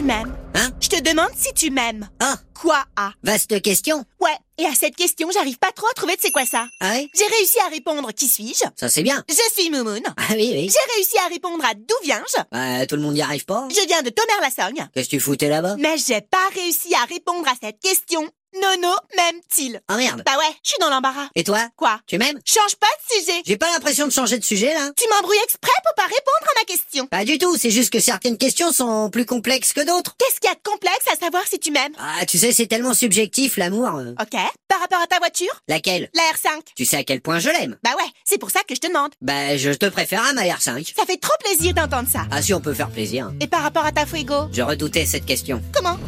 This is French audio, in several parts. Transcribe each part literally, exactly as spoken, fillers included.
m'aimes. Hein? Je te demande si tu m'aimes. Ah, Quoi, ah? vaste question. Ouais, et à cette question, j'arrive pas trop à trouver de c'est quoi ça. Ah oui? J'ai réussi à répondre qui suis-je? Ça c'est bien. Je suis Moumoun. Ah oui, oui. J'ai réussi à répondre à d'où viens-je? Bah, tout le monde n'y arrive pas. Je viens de Thomer-la-Sogne. Qu'est-ce que tu foutais là-bas? Mais j'ai pas réussi à répondre à cette question. Nono m'aime-t-il? Ah merde. Bah ouais, je suis dans l'embarras. Et toi? Quoi? Tu m'aimes? Change pas de sujet. J'ai pas l'impression de changer de sujet là. Tu m'embrouilles exprès pour pas répondre à ma question. Pas du tout, c'est juste que certaines questions sont plus complexes que d'autres. Qu'est-ce qu'il y a de complexe à savoir si tu m'aimes? Ah, tu sais, c'est tellement subjectif l'amour. euh. Ok. Par rapport à ta voiture? Laquelle? La R cinq. Tu sais à quel point je l'aime? Bah ouais, c'est pour ça que je te demande. Bah, je te préfère à ma R cinq. Ça fait trop plaisir d'entendre ça. Ah si, on peut faire plaisir. Et par rapport à ta Fuego? Je redoutais cette question. Comment?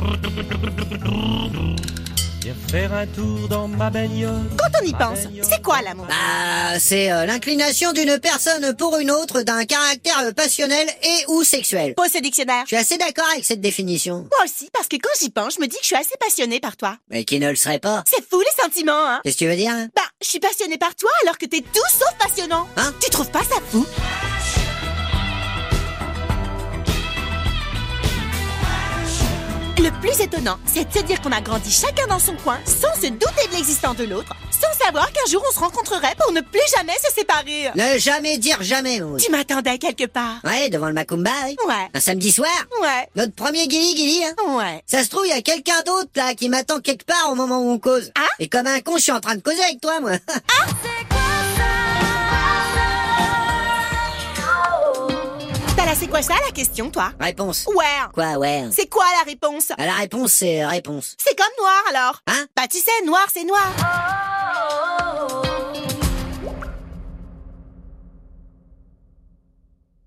Viens faire un tour dans ma bagnole. Quand on y pense, c'est quoi l'amour? Bah, c'est euh, l'inclination d'une personne pour une autre d'un caractère euh, passionnel et ou sexuel. Pose ce dictionnaire. Je suis assez d'accord avec cette définition. Moi aussi, parce que quand j'y pense, je me dis que je suis assez passionnée par toi. Mais qui ne le serait pas? C'est fou les sentiments, hein? Qu'est-ce que tu veux dire? Hein? Bah, je suis passionnée par toi alors que t'es tout sauf passionnant. Hein? Tu trouves pas ça fou? Le plus étonnant, c'est de se dire qu'on a grandi chacun dans son coin sans se douter de l'existence de l'autre, sans savoir qu'un jour on se rencontrerait pour ne plus jamais se séparer. Ne jamais dire jamais, Maud. Tu m'attendais quelque part. Ouais, devant le Macumba, oui. Ouais. Un samedi soir. Ouais. Notre premier guili guili, hein. Ouais. Ça se trouve, il y a quelqu'un d'autre, là, qui m'attend quelque part au moment où on cause. Hein? Et comme un con, je suis en train de causer avec toi, moi. T'as là, c'est quoi ça la question, toi? Réponse. Ouais. Quoi, ouais. C'est quoi la réponse? Ah, la réponse, c'est réponse. C'est comme noir alors. Hein? Bah tu sais, noir c'est noir.